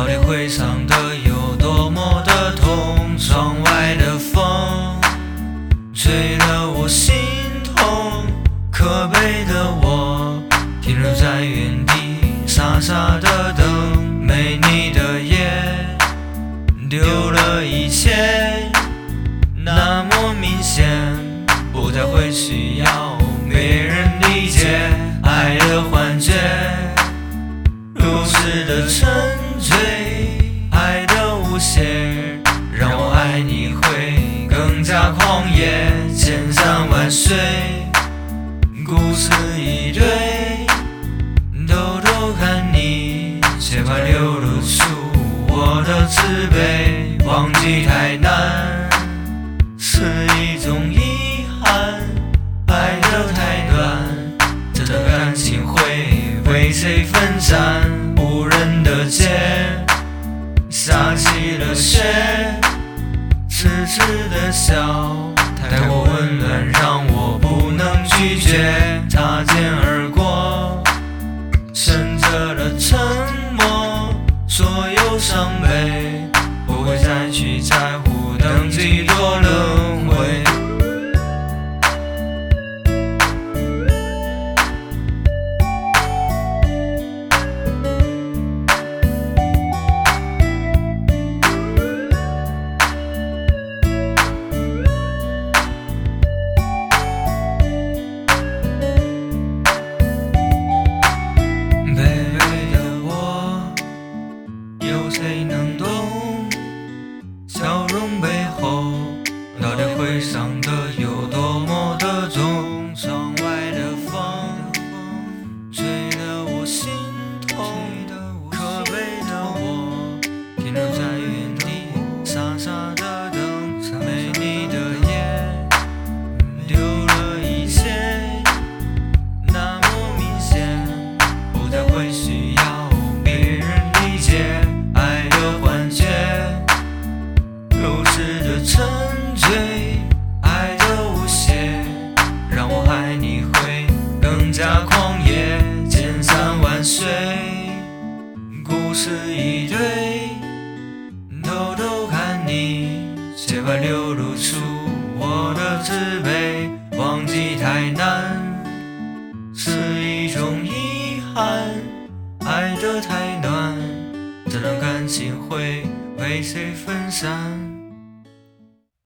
到底会伤得有多么的痛？窗外的风吹得我心痛，可悲的我停留在原地，傻傻的等。没你的夜，丢了一切，那么明显，不再会需要别人理解。爱的幻觉，如此的沉醉，爱的无邪，让我爱你会更加狂野。千山万水，故事一堆，偷偷看你，却怕流露出我的慈悲。忘记太难，是一种遗憾，爱得太短，这段感情会为谁分散？无人的街，下起了雪，痴痴的笑，太过温暖，让我不能拒绝。擦肩而过，选择了沉默，所有伤悲不会再去在乎，等几多轮回。谁能懂笑容背后到底会伤得有多么的重？窗外的风吹得我心痛，可悲的我停留在原地，傻傻的等。没你的夜，丢了一切，那么明显，不再会需要别人理解。如此的沉醉，爱的无邪，让我爱你会更加狂野。千山万水，故事一堆，偷偷看你，却怕流露出我的慈悲。忘记太难，是一种遗憾，爱得太暖，这段感情会为谁分散？